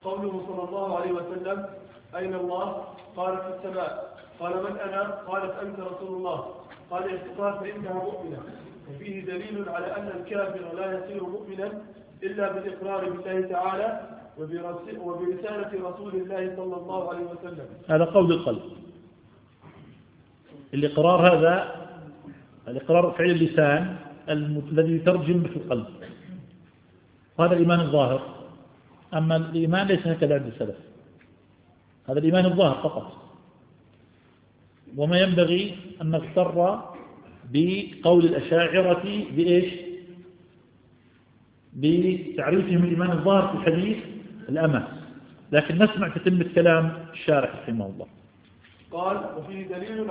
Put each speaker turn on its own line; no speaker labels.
قوله صلى الله عليه وسلم: أين الله؟ قال: في السماء. قال: من أنا؟ قالت: أنت رسول الله. قال: قال: فإنها مؤمنة. وفيه دليل على أن الكافر لا يصير مؤمنا إلا بالإقرار بالله تعالى وبرسالة رسول الله صلى الله عليه وسلم.
هذا قول القلب. الإقرار هذا الإقرار فعل اللسان الذي يترجم في القلب، وهذا الإيمان الظاهر. أما الإيمان ليس هكذا عند السلف، هذا الإيمان الظاهر فقط. وما ينبغي أن نغتر بقول الأشاعرة بإيش؟ بتعريفهم الإيمان الظاهر في الحديث الأمة، لكن نسمع تتمة كلام الشارح رحمه الله.
قال: وفيه دليل